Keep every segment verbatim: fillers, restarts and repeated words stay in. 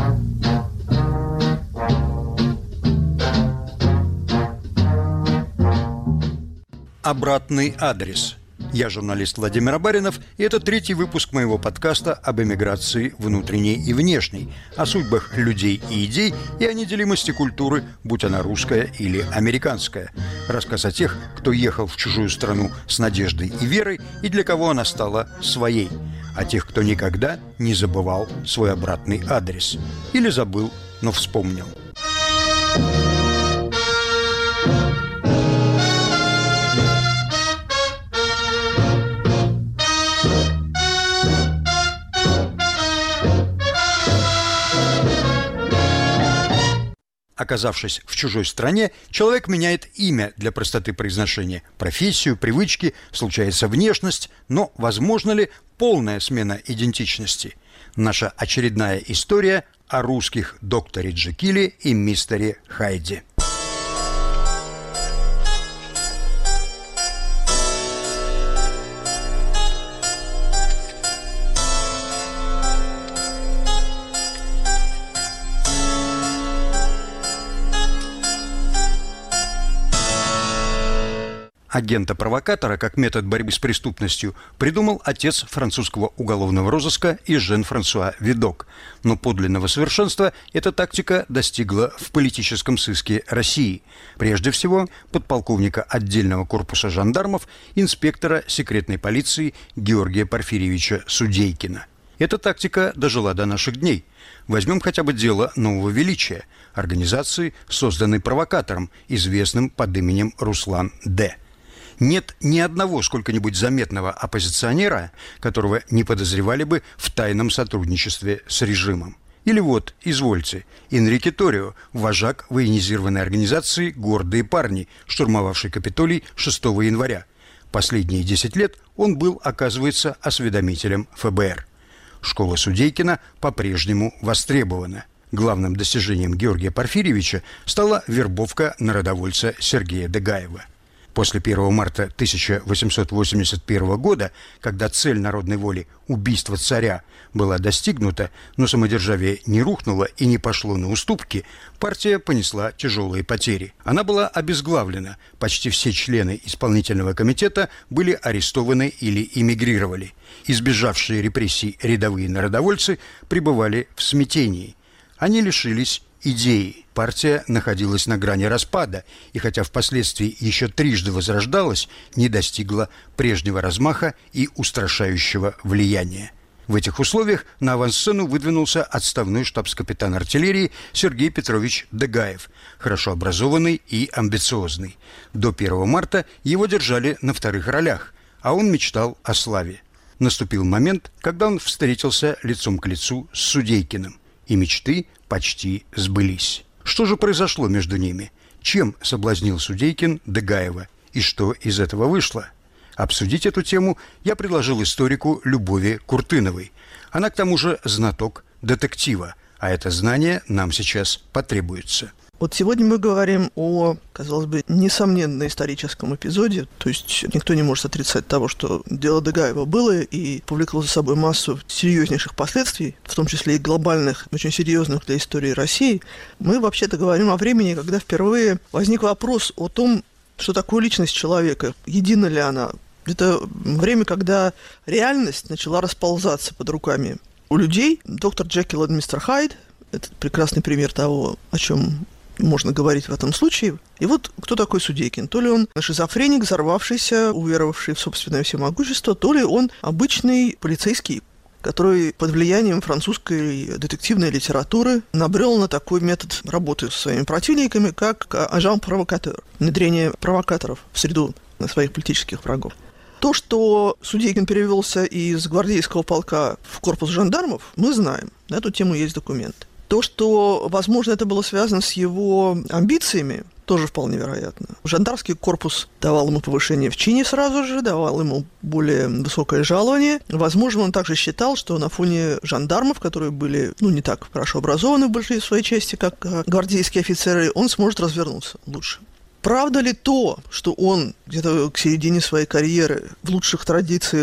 Обратный адрес. Я журналист Владимир Абаринов, и это третий выпуск моего подкаста об эмиграции внутренней и внешней, о судьбах людей и идей и о неделимости культуры, будь она русская или американская. Рассказ о тех, кто ехал в чужую страну с надеждой и верой, и для кого она стала своей. О тех, кто никогда не забывал свой обратный адрес. Или забыл, но вспомнил. Оказавшись в чужой стране, человек меняет имя для простоты произношения, профессию, привычки, случается внешность, но возможно ли полная смена идентичности? Наша очередная история о русских докторе Джекиле и мистере Хайде. Агента-провокатора как метод борьбы с преступностью придумал отец французского уголовного розыска Жан-Франсуа Видок. Но подлинного совершенства эта тактика достигла в политическом сыске России. Прежде всего, подполковника отдельного корпуса жандармов, инспектора секретной полиции Георгия Порфирьевича Судейкина. Эта тактика дожила до наших дней. Возьмем хотя бы дело Нового Величия, организации, созданной провокатором, известным под именем Руслан Д. Нет ни одного сколько-нибудь заметного оппозиционера, которого не подозревали бы в тайном сотрудничестве с режимом. Или вот, извольте, Энрике Торио, вожак военизированной организации «Гордые парни», штурмовавший Капитолий шестого января. Последние десять лет он был, оказывается, осведомителем эф бэ эр. Школа Судейкина по-прежнему востребована. Главным достижением Георгия Порфирьевича стала вербовка народовольца Сергея Дегаева. После первого марта тысяча восемьсот восемьдесят первого года, когда цель народной воли – убийство царя – была достигнута, но самодержавие не рухнуло и не пошло на уступки, партия понесла тяжелые потери. Она была обезглавлена, почти все члены исполнительного комитета были арестованы или эмигрировали. Избежавшие репрессий рядовые народовольцы пребывали в смятении. Они лишились идеи. Партия находилась на грани распада, и хотя впоследствии еще трижды возрождалась, не достигла прежнего размаха и устрашающего влияния. В этих условиях на авансцену выдвинулся отставной штабс-капитан артиллерии Сергей Петрович Дегаев, хорошо образованный и амбициозный. До первого марта его держали на вторых ролях, а он мечтал о славе. Наступил момент, когда он встретился лицом к лицу с Судейкиным, и мечты почти сбылись. Что же произошло между ними? Чем соблазнил Судейкин Дегаева? И что из этого вышло? Обсудить эту тему я предложил историку Любови Куртыновой. Она, к тому же, знаток детектива, а это знание нам сейчас потребуется. Вот сегодня мы говорим о, казалось бы, несомненно историческом эпизоде. То есть никто не может отрицать того, что дело Дегаева было и повлекло за собой массу серьезнейших последствий, в том числе и глобальных, очень серьезных для истории России. Мы вообще-то говорим о времени, когда впервые возник вопрос о том, что такое личность человека, едина ли она. Это время, когда реальность начала расползаться под руками у людей. Доктор Джекил и мистер Хайд – это прекрасный пример того, о чем можно говорить в этом случае. И вот кто такой Судейкин? То ли он шизофреник, взорвавшийся, уверовавший в собственное всемогущество, то ли он обычный полицейский, который под влиянием французской детективной литературы набрел на такой метод работы со своими противниками, как агент-провокатор, внедрение провокаторов в среду своих политических врагов. То, что Судейкин перевелся из гвардейского полка в корпус жандармов, мы знаем. На эту тему есть документы. То, что, возможно, это было связано с его амбициями, тоже вполне вероятно. Жандармский корпус давал ему повышение в чине сразу же, давал ему более высокое жалование. Возможно, он также считал, что на фоне жандармов, которые были, ну, не так хорошо образованы в большей своей части, как гвардейские офицеры, он сможет развернуться лучше. Правда ли то, что он где-то к середине своей карьеры в лучших традициях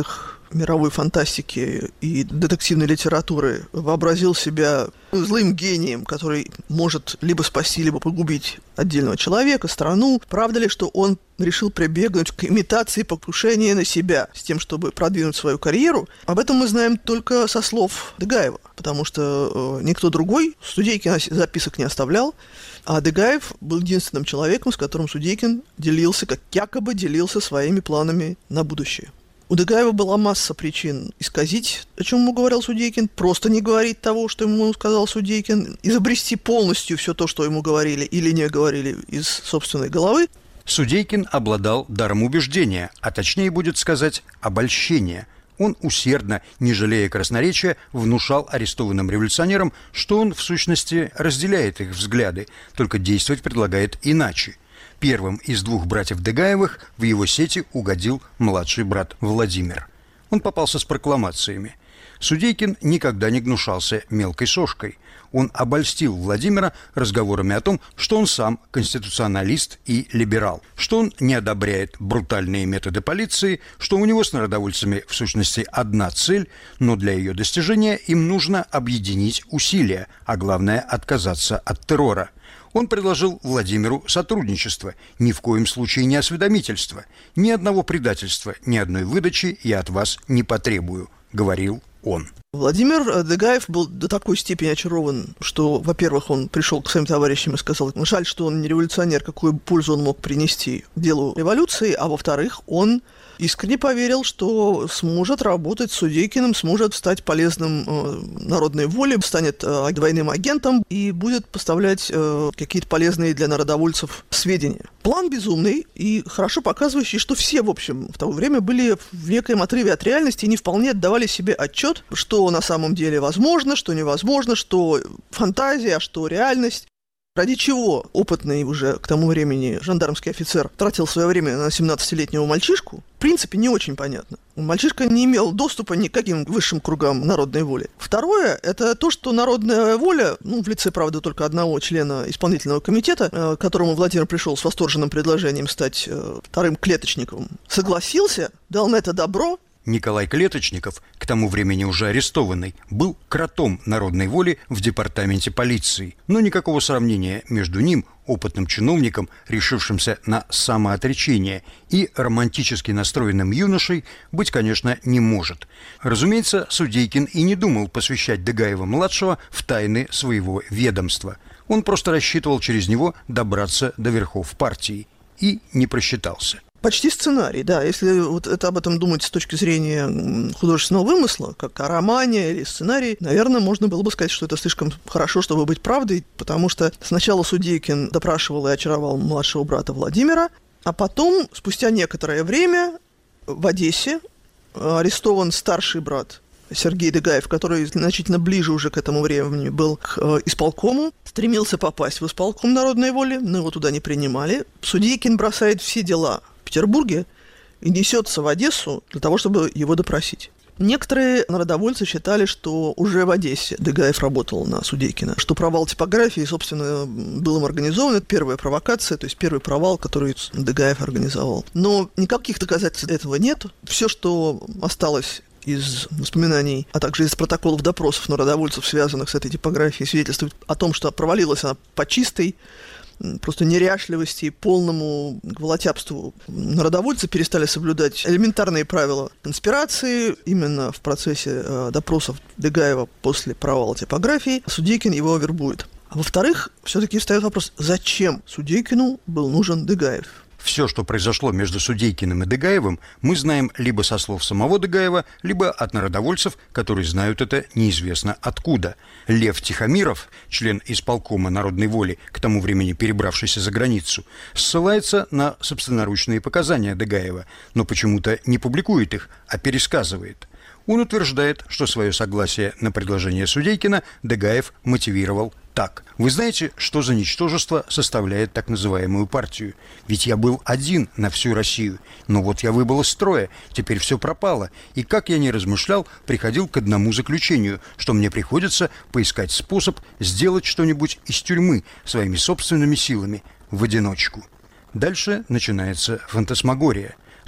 мировой фантастики и детективной литературы вообразил себя злым гением, который может либо спасти, либо погубить отдельного человека, страну. Правда ли, что он решил прибегнуть к имитации покушения на себя с тем, чтобы продвинуть свою карьеру? Об этом мы знаем только со слов Дегаева, потому что э, никто другой Судейкин записок не оставлял, а Дегаев был единственным человеком, с которым Судейкин делился, как якобы делился своими планами на будущее. У Дегаева была масса причин исказить, о чем ему говорил Судейкин, просто не говорить того, что ему сказал Судейкин, изобрести полностью все то, что ему говорили или не говорили из собственной головы. Судейкин обладал даром убеждения, а точнее будет сказать, обольщения. Он усердно, не жалея красноречия, внушал арестованным революционерам, что он, в сущности, разделяет их взгляды, только действовать предлагает иначе. Первым из двух братьев Дегаевых в его сети угодил младший брат Владимир. Он попался с прокламациями. Судейкин никогда не гнушался мелкой сошкой. Он обольстил Владимира разговорами о том, что он сам конституционалист и либерал, что он не одобряет брутальные методы полиции, что у него с народовольцами в сущности одна цель, но для ее достижения им нужно объединить усилия, а главное отказаться от террора. Он предложил Владимиру сотрудничество, ни в коем случае не осведомительство. Ни одного предательства, ни одной выдачи я от вас не потребую, говорил он. Владимир Дегаев был до такой степени очарован, что, во-первых, он пришел к своим товарищам и сказал, жаль, что он не революционер, какую пользу он мог принести делу революции, а во-вторых, он искренне поверил, что сможет работать с Судейкиным, сможет стать полезным э, народной воле, станет э, двойным агентом и будет поставлять э, какие-то полезные для народовольцев сведения. План безумный и хорошо показывающий, что все, в общем, в то время были в некоем отрыве от реальности и не вполне отдавали себе отчет, что на самом деле возможно, что невозможно, что фантазия, а что реальность. Ради чего опытный уже к тому времени жандармский офицер тратил свое время на семнадцатилетнего мальчишку, в принципе, не очень понятно. Мальчишка не имел доступа ни к каким высшим кругам народной воли. Второе, это то, что народная воля, ну, в лице, правда, только одного члена исполнительного комитета, э, к которому Владимир пришел с восторженным предложением стать э, вторым клеточником, согласился, дал на это добро. Николай Клеточников, к тому времени уже арестованный, был кротом народной воли в департаменте полиции. Но никакого сравнения между ним, опытным чиновником, решившимся на самоотречение, и романтически настроенным юношей быть, конечно, не может. Разумеется, Судейкин и не думал посвящать Дегаева-младшего в тайны своего ведомства. Он просто рассчитывал через него добраться до верхов партии. И не просчитался. Почти сценарий, да. Если вот это об этом думать с точки зрения художественного вымысла, как о романе или сценарии, наверное, можно было бы сказать, что это слишком хорошо, чтобы быть правдой, потому что сначала Судейкин допрашивал и очаровал младшего брата Владимира, а потом, спустя некоторое время, в Одессе арестован старший брат Сергей Дегаев, который значительно ближе уже к этому времени был к э, исполкому, стремился попасть в исполком народной воли, но его туда не принимали. Судейкин бросает все дела в Петербурге и несется в Одессу для того, чтобы его допросить. Некоторые народовольцы считали, что уже в Одессе Дегаев работал на Судейкина, что провал типографии, собственно, был им организован. Это первая провокация, то есть первый провал, который Дегаев организовал. Но никаких доказательств этого нет. Все, что осталось из воспоминаний, а также из протоколов допросов народовольцев, связанных с этой типографией, свидетельствует о том, что провалилась она по чистой, просто неряшливости и полному гвалотябству. Народовольцы перестали соблюдать элементарные правила конспирации именно в процессе э, допросов Дегаева после провала типографии. Судейкин его вербует. А во-вторых, все-таки встает вопрос, зачем Судейкину был нужен Дегаев? Все, что произошло между Судейкиным и Дегаевым, мы знаем либо со слов самого Дегаева, либо от народовольцев, которые знают это неизвестно откуда. Лев Тихомиров, член исполкома народной воли, к тому времени перебравшийся за границу, ссылается на собственноручные показания Дегаева, но почему-то не публикует их, а пересказывает. Он утверждает, что свое согласие на предложение Судейкина Дегаев мотивировал так. Вы знаете, что за ничтожество составляет так называемую партию? Ведь я был один на всю Россию. Но вот я выбыл из строя, теперь все пропало. И как я не размышлял, приходил к одному заключению, что мне приходится поискать способ сделать что-нибудь из тюрьмы своими собственными силами, в одиночку. Дальше начинается фантасмагория.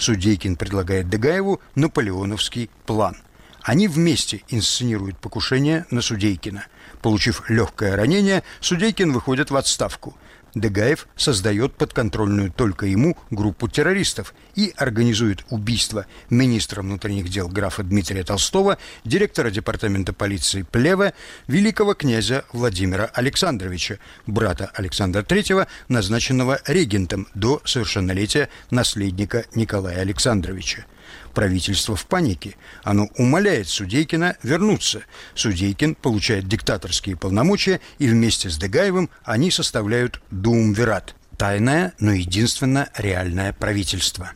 Судейкин предлагает Дегаеву наполеоновский план. Они вместе инсценируют покушение на Судейкина. Получив легкое ранение, Судейкин выходит в отставку. Дегаев создает подконтрольную только ему группу террористов и организует убийство министра внутренних дел графа Дмитрия Толстого, директора департамента полиции Плева, великого князя Владимира Александровича, брата Александра Третьего, назначенного регентом до совершеннолетия наследника Николая Александровича. Правительство в панике. Оно умоляет Судейкина вернуться. Судейкин получает диктаторские полномочия, и вместе с Дегаевым они составляют Дуумвират – тайное, но единственно реальное правительство.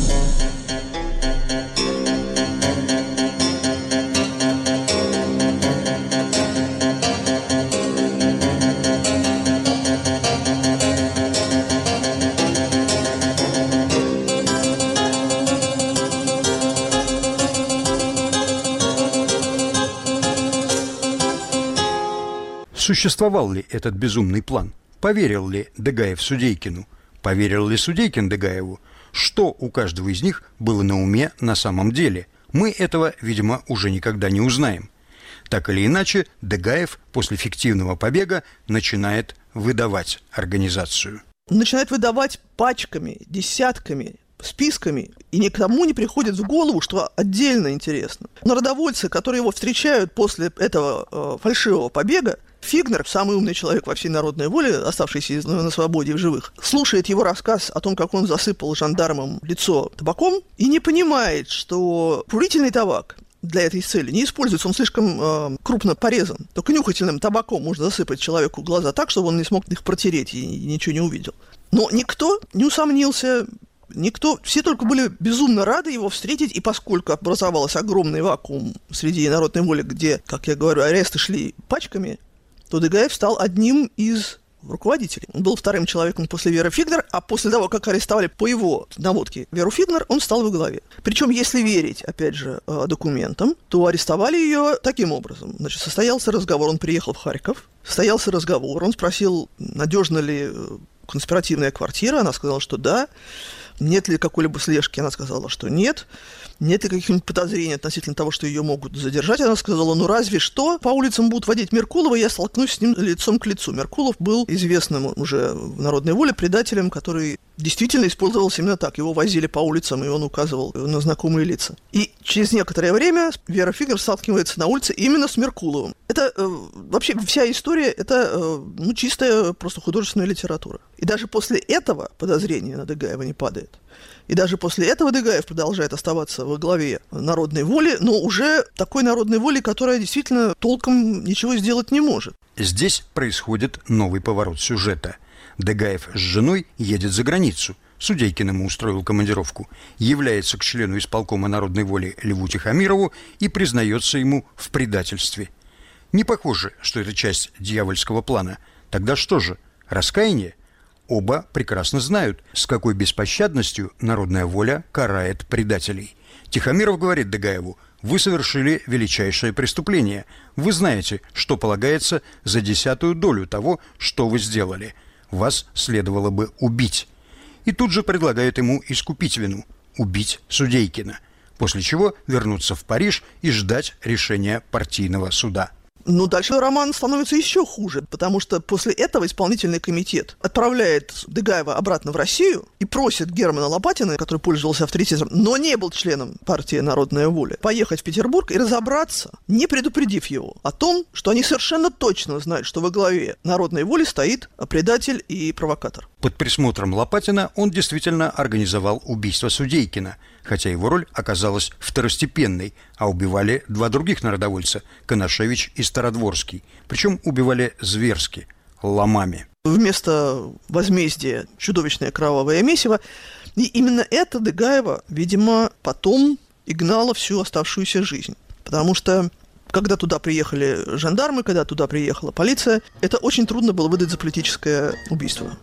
Существовал ли этот безумный план? Поверил ли Дегаев Судейкину? Поверил ли Судейкин Дегаеву? Что у каждого из них было на уме на самом деле? Мы этого, видимо, уже никогда не узнаем. Так или иначе, Дегаев после фиктивного побега начинает выдавать организацию. Начинает выдавать пачками, десятками, списками, и никому не приходит в голову, что отдельно интересно. Народовольцы, которые его встречают после этого э, фальшивого побега, Фигнер, самый умный человек во всей народной воле, оставшийся на свободе и в живых, слушает его рассказ о том, как он засыпал жандармам лицо табаком, и не понимает, что курительный табак для этой цели не используется, он слишком э, крупно порезан. Только нюхательным табаком можно засыпать человеку глаза так, чтобы он не смог их протереть и ничего не увидел. Но никто не усомнился, никто, все только были безумно рады его встретить, и поскольку образовался огромный вакуум среди народной воли, где, как я говорю, аресты шли пачками, то Дегаев стал одним из руководителей. Он был вторым человеком после Веры Фигнер, а после того, как арестовали по его наводке Веру Фигнер, он стал во главе. Причем, если верить, опять же, документам, то арестовали ее таким образом. Значит, состоялся разговор, он приехал в Харьков, состоялся разговор, он спросил, надежна ли конспиративная квартира, она сказала, что да. Нет ли какой-либо слежки, она сказала, что нет. Нет ли каких-нибудь подозрений относительно того, что ее могут задержать? Она сказала, ну разве что по улицам будут водить Меркулова, и я столкнусь с ним лицом к лицу. Меркулов был известным уже в народной воле предателем, который действительно использовался именно так. Его возили по улицам, и он указывал на знакомые лица. И через некоторое время Вера Фигнер сталкивается на улице именно с Меркуловым. Это э, вообще вся история, это э, ну, чистая просто художественная литература. И даже после этого подозрение на Дегаева не падает. И даже после этого Дегаев продолжает оставаться во главе народной воли, но уже такой народной воли, которая действительно толком ничего сделать не может. Здесь происходит новый поворот сюжета. Дегаев с женой едет за границу. Судейкин ему устроил командировку. Является к члену исполкома народной воли Льву Тихомирову и признается ему в предательстве. Не похоже, что это часть дьявольского плана. Тогда что же, раскаяние? Оба прекрасно знают, с какой беспощадностью народная воля карает предателей. Тихомиров говорит Дегаеву: «Вы совершили величайшее преступление. Вы знаете, что полагается за десятую долю того, что вы сделали. Вас следовало бы убить». И тут же предлагает ему искупить вину – убить Судейкина. После чего вернуться в Париж и ждать решения партийного суда. Ну, дальше роман становится еще хуже, потому что после этого исполнительный комитет отправляет Дегаева обратно в Россию и просит Германа Лопатина, который пользовался авторитетом, но не был членом партии «Народная воля», поехать в Петербург и разобраться, не предупредив его о том, что они совершенно точно знают, что во главе «Народной воли» стоит предатель и провокатор. Под присмотром Лопатина он действительно организовал убийство Судейкина, хотя его роль оказалась второстепенной, а убивали два других народовольца – Конашевич и Стародворский. Причем убивали зверски, ломами. Вместо возмездия чудовищное кровавое месиво. И именно это Дегаева, видимо, потом и гнало всю оставшуюся жизнь. Потому что, когда туда приехали жандармы, когда туда приехала полиция, это очень трудно было выдать за политическое убийство.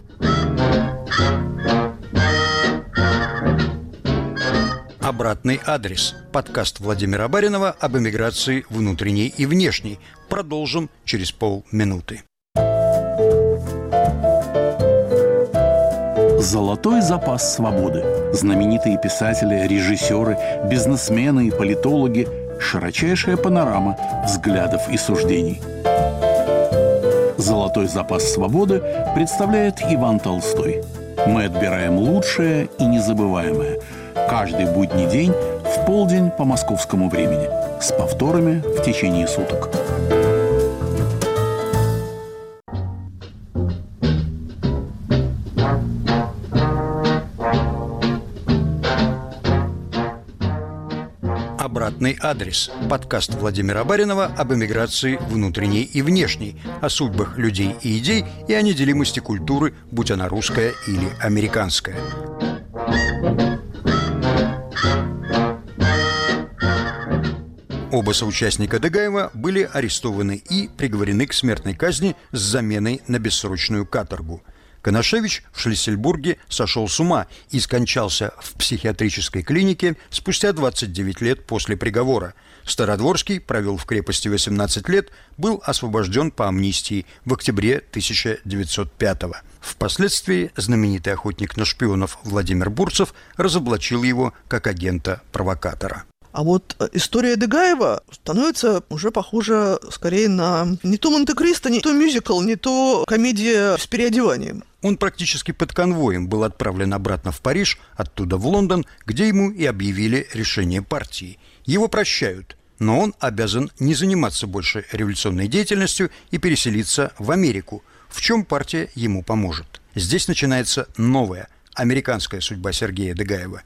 Обратный адрес. Подкаст Владимира Баринова об эмиграции внутренней и внешней. Продолжим через полминуты. Золотой запас свободы. Знаменитые писатели, режиссеры, бизнесмены и политологи. Широчайшая панорама взглядов и суждений. «Золотой запас свободы» представляет Иван Толстой. Мы отбираем лучшее и незабываемое. Каждый будний день в полдень по московскому времени. С повторами в течение суток. Обратный адрес. Подкаст Владимира Баринова об эмиграции внутренней и внешней, о судьбах людей и идей и о неделимости культуры, будь она русская или американская. Оба соучастника Дегаева были арестованы и приговорены к смертной казни с заменой на бессрочную каторгу. Конашевич в Шлиссельбурге сошел с ума и скончался в психиатрической клинике спустя двадцать девять лет после приговора. Стародворский провел в крепости восемнадцать лет, был освобожден по амнистии в октябре тысяча девятьсот пятого. Впоследствии знаменитый охотник на шпионов Владимир Бурцев разоблачил его как агента-провокатора. А вот история Дегаева становится уже похожа скорее на не то Монте-Кристо, не то мюзикл, не то комедия с переодеванием. Он практически под конвоем был отправлен обратно в Париж, оттуда в Лондон, где ему и объявили решение партии. Его прощают, но он обязан не заниматься больше революционной деятельностью и переселиться в Америку, в чем партия ему поможет. Здесь начинается новая, американская судьба Сергея Дегаева.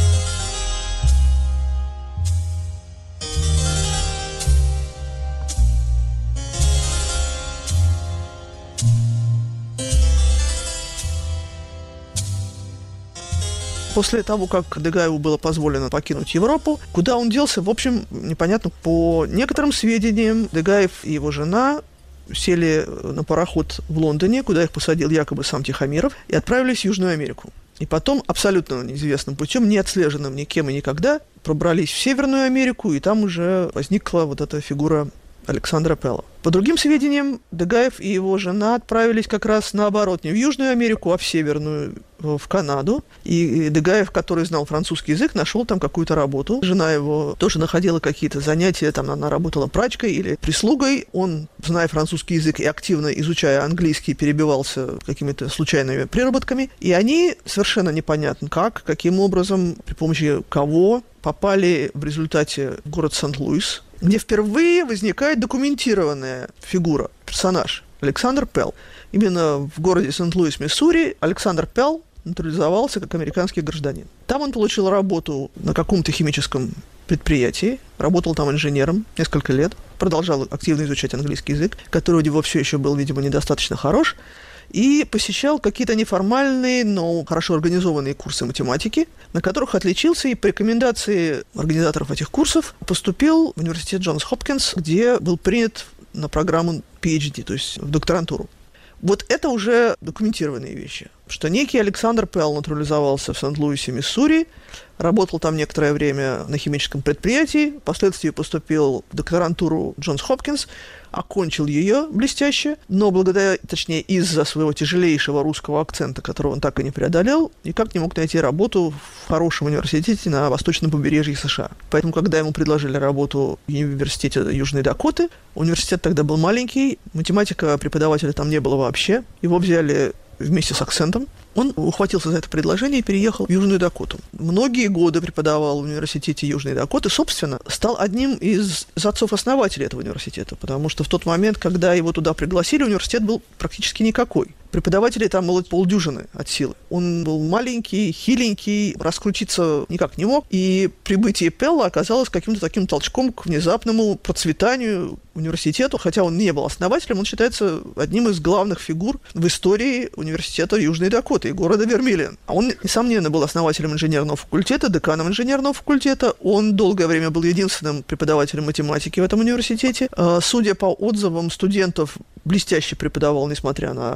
После того, как Дегаеву было позволено покинуть Европу, куда он делся, в общем, непонятно. По некоторым сведениям, Дегаев и его жена сели на пароход в Лондоне, куда их посадил якобы сам Тихомиров, и отправились в Южную Америку. И потом, абсолютно неизвестным путем, не отслеженным никем и никогда, пробрались в Северную Америку, и там уже возникла вот эта фигура Александра Пелла. По другим сведениям, Дегаев и его жена отправились как раз наоборот, не в Южную Америку, а в Северную, в Канаду. И Дегаев, который знал французский язык, нашел там какую-то работу. Жена его тоже находила какие-то занятия, там она работала прачкой или прислугой. Он, зная французский язык и активно изучая английский, перебивался какими-то случайными приработками. И они совершенно непонятно как, каким образом, при помощи кого попали в результате в город Сент-Луис, где впервые возникает документированная фигура, персонаж Александр Пелл. Именно в городе Сент-Луис, Миссури, Александр Пелл натурализовался как американский гражданин. Там он получил работу на каком-то химическом предприятии, работал там инженером несколько лет, продолжал активно изучать английский язык, который у него все еще был, видимо, недостаточно хорош, и посещал какие-то неформальные, но хорошо организованные курсы математики, на которых отличился, и по рекомендации организаторов этих курсов поступил в университет Джонс Хопкинс, где был принят на программу пи эйч ди, то есть в докторантуру. Вот это уже документированные вещи, что некий Александр Пелл натурализовался в Сент-Луисе, Миссури, работал там некоторое время на химическом предприятии, впоследствии поступил в докторантуру Джонс Хопкинс, окончил ее блестяще, но благодаря, точнее, из-за своего тяжелейшего русского акцента, которого он так и не преодолел, никак не мог найти работу в хорошем университете на восточном побережье США. Поэтому, когда ему предложили работу в университете Южной Дакоты, университет тогда был маленький, математика преподавателя там не было вообще, его взяли вместе с акцентом. Он ухватился за это предложение и переехал в Южную Дакоту. Многие годы преподавал в университете Южной Дакоты. Собственно, стал одним из отцов-основателей этого университета, потому что в тот момент, когда его туда пригласили, университет был практически никакой. Преподавателей там было полдюжины от силы. Он был маленький, хиленький, раскрутиться никак не мог. И прибытие Пелла оказалось каким-то таким толчком к внезапному процветанию университету. Хотя он не был основателем, он считается одним из главных фигур в истории университета Южной Дакоты и города Вермилион. А он, несомненно, был основателем инженерного факультета, деканом инженерного факультета. Он долгое время был единственным преподавателем математики в этом университете. Судя по отзывам студентов, блестяще преподавал, несмотря на тяжелый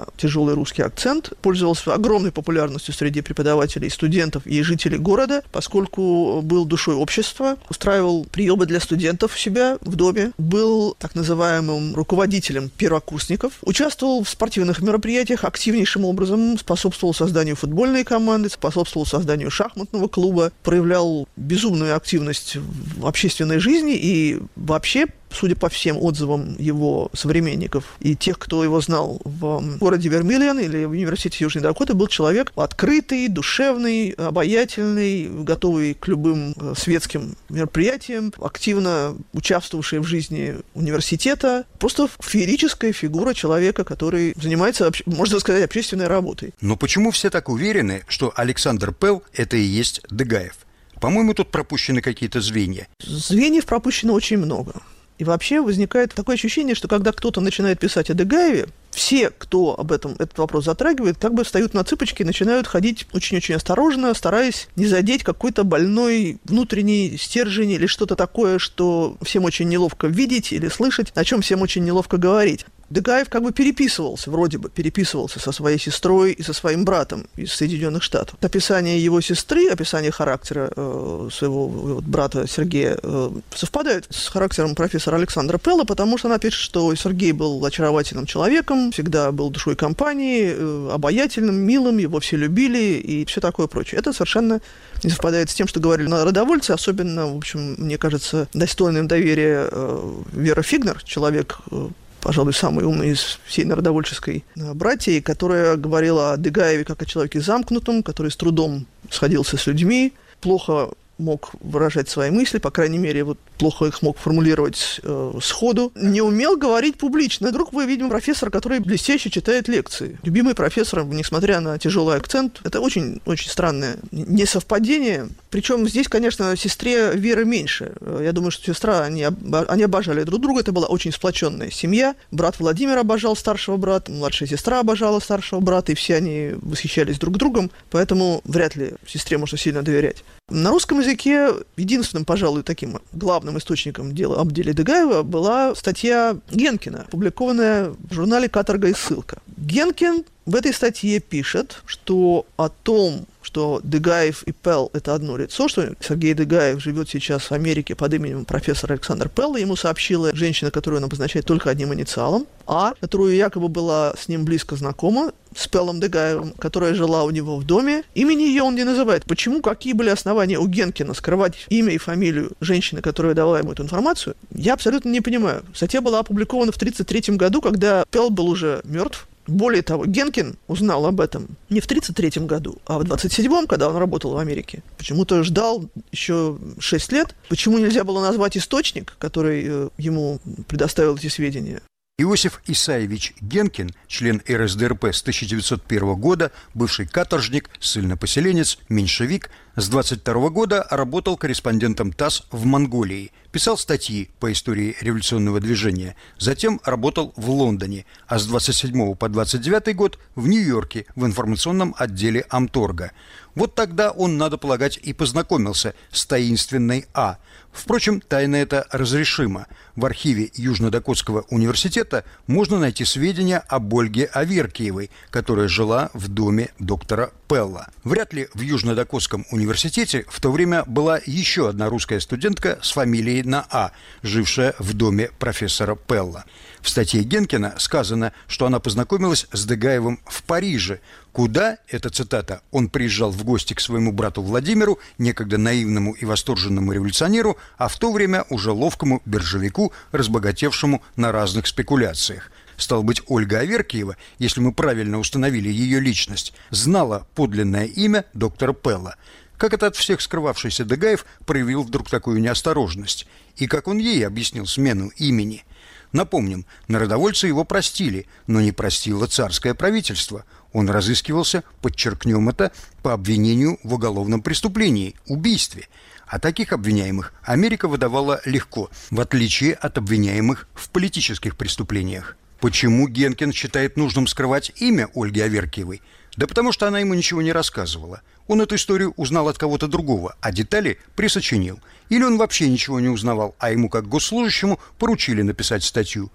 тяжелый русский акцент, пользовался огромной популярностью среди преподавателей, студентов и жителей города, поскольку был душой общества, устраивал приемы для студентов у себя в доме, был так называемым руководителем первокурсников, участвовал в спортивных мероприятиях активнейшим образом, способствовал созданию футбольной команды, способствовал созданию шахматного клуба, проявлял безумную активность в общественной жизни и вообще, судя по всем отзывам его современников и тех, кто его знал в городе Вермиллион или в университете Южной Дакоты, был человек открытый, душевный, обаятельный, готовый к любым светским мероприятиям, активно участвовавший в жизни университета. Просто феерическая фигура человека, который занимается, можно сказать, общественной работой. Но почему все так уверены, что Александр Пелл – это и есть Дегаев? По-моему, тут пропущены какие-то звенья. Звеньев пропущено очень много. И вообще возникает такое ощущение, что когда кто-то начинает писать о Дегаеве, все, кто об этом этот вопрос затрагивает, как бы встают на цыпочки и начинают ходить очень-очень осторожно, стараясь не задеть какой-то больной внутренний стержень или что-то такое, что всем очень неловко видеть или слышать, о чем всем очень неловко говорить. Дегаев как бы переписывался, вроде бы переписывался со своей сестрой и со своим братом из Соединенных Штатов. Описание его сестры, описание характера э, своего вот, брата Сергея э, совпадает с характером профессора Александра Пелла, потому что она пишет, что Сергей был очаровательным человеком, всегда был душой компании, э, обаятельным, милым, его все любили и все такое прочее. Это совершенно не совпадает с тем, что говорили народовольцы, особенно, в общем, мне кажется, достойным доверия э, Вера Фигнер, человек, э, пожалуй, самый умный из всей народовольческой братьи, которая говорила о Дегаеве как о человеке замкнутом, который с трудом сходился с людьми, плохо мог выражать свои мысли, по крайней мере, вот плохо их мог формулировать э, сходу, не умел говорить публично. И вдруг вы видим профессора, который блестяще читает лекции. Любимый профессор, несмотря на тяжелый акцент. Это очень-очень странное несовпадение. Причем здесь, конечно, сестре веры меньше. Я думаю, что сестра, они, они обожали друг друга. Это была очень сплоченная семья. Брат Владимир обожал старшего брата, младшая сестра обожала старшего брата, и все они восхищались друг другом. Поэтому вряд ли сестре можно сильно доверять. На русском языке единственным, пожалуй, таким главным источником дела об деле Дегаева была статья Генкина, опубликованная в журнале «Каторга и ссылка». Генкин в этой статье пишет, что о том, что Дегаев и Пелл – это одно лицо, что Сергей Дегаев живет сейчас в Америке под именем профессора Александр Пелл, ему сообщила женщина, которую он обозначает только одним инициалом, А, которую якобы была с ним близко знакома, с Пеллом Дегаевым, которая жила у него в доме. Имени ее он не называет. Почему, какие были основания у Генкина скрывать имя и фамилию женщины, которая дала ему эту информацию, я абсолютно не понимаю. Статья была опубликована в тысяча девятьсот тридцать третьем году, когда Пелл был уже мертв. Более того, Генкин узнал об этом не в тридцать третьем году, а в двадцать седьмом, когда он работал в Америке. Почему-то ждал еще шесть лет. Почему нельзя было назвать источник, который э, ему предоставил эти сведения? Иосиф Исаевич Генкин, член эр эс дэ эр пэ с тысяча девятьсот первого года, бывший каторжник, ссыльнопоселенец, меньшевик, с двадцать второго года работал корреспондентом ТАСС в Монголии, писал статьи по истории революционного движения, затем работал в Лондоне, а с двадцать седьмого по двадцать девятый год в Нью-Йорке в информационном отделе Амторга. Вот тогда он, надо полагать, и познакомился с таинственной А. Впрочем, тайна эта разрешима. В архиве Южно-Дакотского университета можно найти сведения об Ольге Аверкиевой, которая жила в доме доктора Пелла. Вряд ли в Южно-Дакотском университете в то время была еще одна русская студентка с фамилией на А, жившая в доме профессора Пелла. В статье Генкина сказано, что она познакомилась с Дегаевым в Париже, куда, это цитата, он приезжал в гости к своему брату Владимиру, некогда наивному и восторженному революционеру, а в то время уже ловкому биржевику, разбогатевшему на разных спекуляциях. Стало быть, Ольга Аверкиева, если мы правильно установили ее личность, знала подлинное имя доктора Пелла. Как это от всех скрывавшийся Дегаев проявил вдруг такую неосторожность? И как он ей объяснил смену имени? Напомним, народовольцы его простили, но не простило царское правительство. Он разыскивался, подчеркнем это, по обвинению в уголовном преступлении – убийстве. А таких обвиняемых Америка выдавала легко, в отличие от обвиняемых в политических преступлениях. Почему Генкин считает нужным скрывать имя Ольги Аверкиевой? Да потому что она ему ничего не рассказывала. Он эту историю узнал от кого-то другого, а детали присочинил. Или он вообще ничего не узнавал, а ему, как госслужащему, поручили написать статью.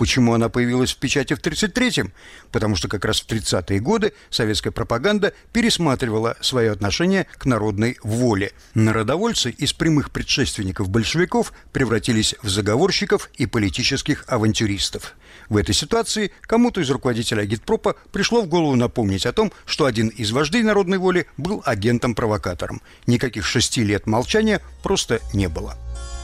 Почему она появилась в печати в тридцать третьем? Потому что как раз в тридцатые годы советская пропаганда пересматривала свое отношение к народной воле. Народовольцы из прямых предшественников большевиков превратились в заговорщиков и политических авантюристов. В этой ситуации кому-то из руководителей агитпропа пришло в голову напомнить о том, что один из вождей народной воли был агентом-провокатором. Никаких шести лет молчания просто не было.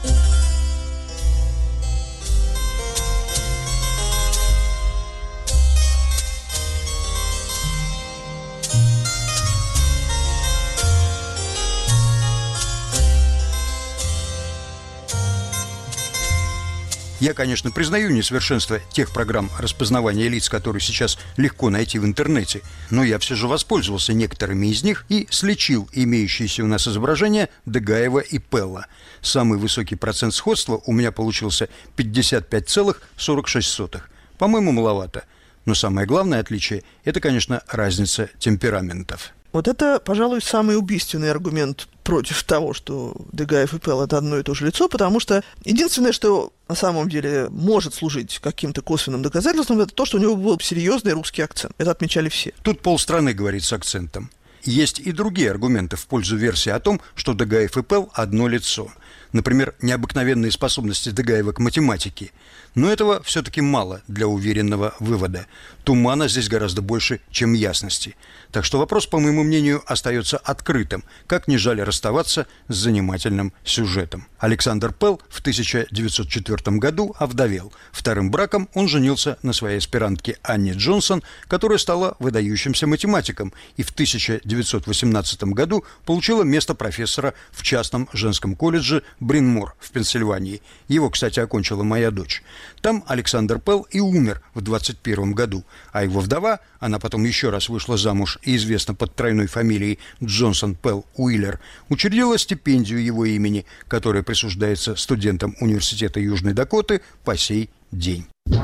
Я, конечно, признаю несовершенство тех программ распознавания лиц, которые сейчас легко найти в интернете, но я все же воспользовался некоторыми из них и сличил имеющиеся у нас изображения Дегаева и Пелла. Самый высокий процент сходства у меня получился пятьдесят пять целых сорок шесть сотых. По-моему, маловато. Но самое главное отличие – это, конечно, разница темпераментов. Вот это, пожалуй, самый убийственный аргумент против того, что Дегаев и Пелл – это одно и то же лицо, потому что единственное, что на самом деле может служить каким-то косвенным доказательством, это то, что у него был серьезный русский акцент. Это отмечали все. Тут полстраны говорит с акцентом. Есть и другие аргументы в пользу версии о том, что Дегаев и Пелл – одно лицо. Например, необыкновенные способности Дегаева к математике. Но этого все-таки мало для уверенного вывода. Тумана здесь гораздо больше, чем ясности. Так что вопрос, по моему мнению, остается открытым, как не жаль расставаться с занимательным сюжетом. Александр Пелл в тысяча девятьсот четвёртом году овдовел. Вторым браком он женился на своей аспирантке Анне Джонсон, которая стала выдающимся математиком и в тысяча девятьсот восемнадцатом году получила место профессора в частном женском колледже Брин-Мор в Пенсильвании. Его, кстати, окончила моя дочь. Там Александр Пелл и умер в двадцать первом году, а его вдова, она потом еще раз вышла замуж и известна под тройной фамилией Джонсон Пелл Уиллер, учредила стипендию его имени, которая присуждается студентам Университета Южной Дакоты по сей день.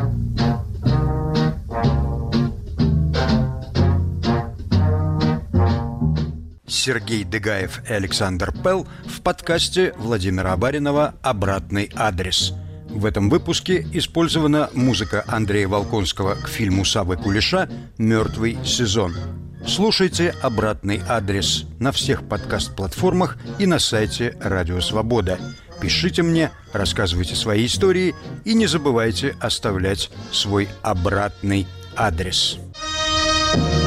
Сергей Дегаев и Александр Пелл в подкасте Владимира Абаринова «Обратный адрес». В этом выпуске использована музыка Андрея Волконского к фильму Саввы Кулеша «Мертвый сезон». Слушайте «Обратный адрес» на всех подкаст-платформах и на сайте Радио Свобода. Пишите мне, рассказывайте свои истории и не забывайте оставлять свой обратный адрес.